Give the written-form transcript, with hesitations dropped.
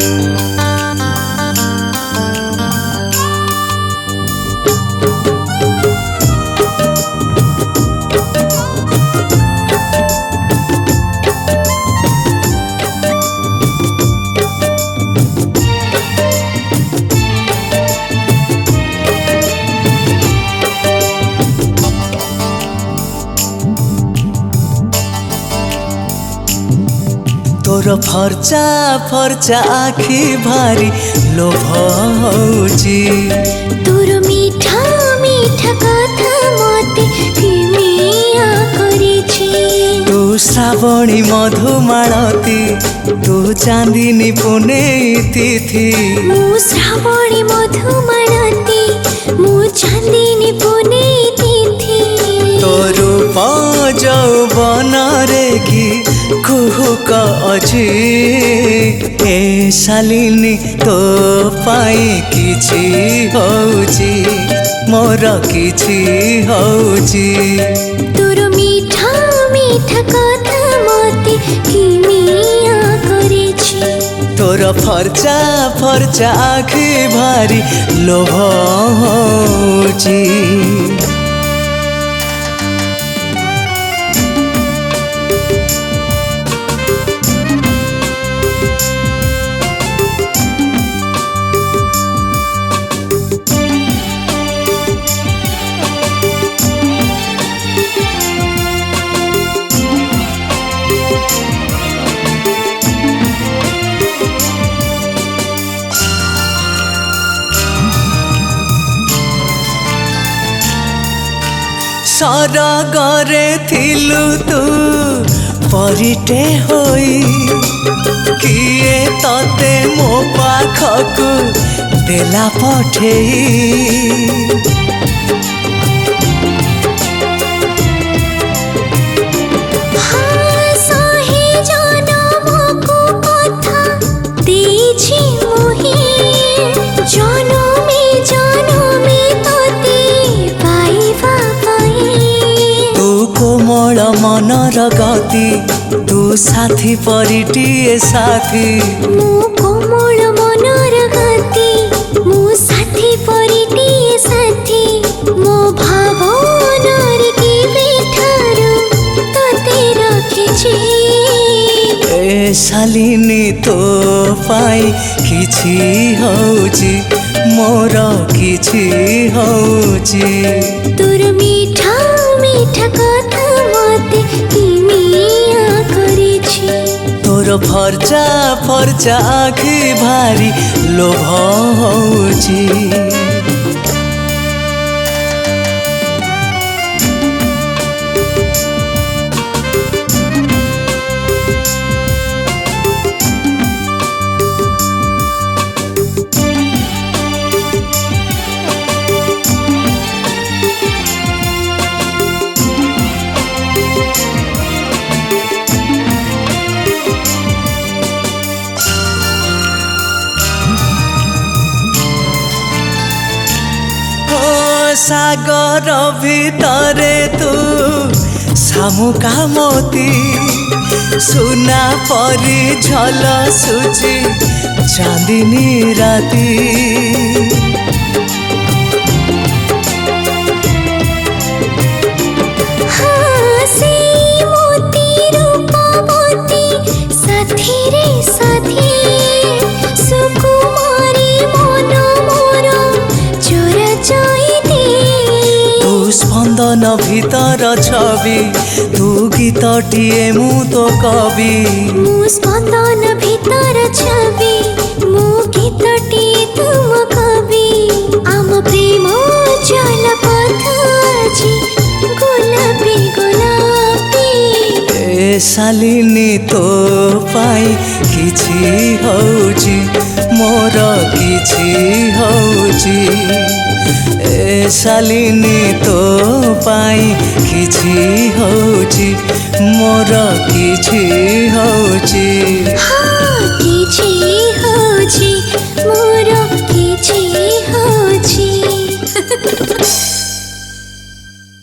तोर फर्चा फर्चा आखि भारी लोभ होउची तोर मीठा मीठा कथा मते किमिया करिछि तू श्रावणी मधुमालती तू चांदिनी पुनेई तिथि मु श्रावणी मधुमालती मु चांदिनी पुनेई तिथि तो रूप यौवन रे कि कुहुक अछि ए शालिनी तो पाई किछि होउची मोर किछि होउची तोर मीठा मीठा कथा मते किमिया करिछि तोर फर्चा फर्चा आखि भारी लोभ होउची सरगरे थिलु तू परिटे होई किए तते मो पाखकु देला पठेई मनर गति तू साथी परिटिए साथी मु कोमल मनर गति मु साथी परिटिए साथी मो भावनार के बेठारो तते रखिछि ए शालिनी तो पाई किछि होउची मोर किछि होउची तोर मीठा मीठा कथा मते किमिया करिछि तोर फर्चा फर्चा आखि भारी लोभ होउची सागर भितरे तू शामुका मोती सुना परी झलसुची चांदिनी राती स्पंदन भीतर छवि तू गीतटिए मु तो कवि मु स्पंदन भीतर छवि मु गीतटिए तुम कवि आम प्रेम जल पथ अछि गोलापी गोलापी ए शालिनी तो पाई किछि होउची मोर किछि होउची ए शालिनी तो पाई किछि होउची मोर किछि होउची।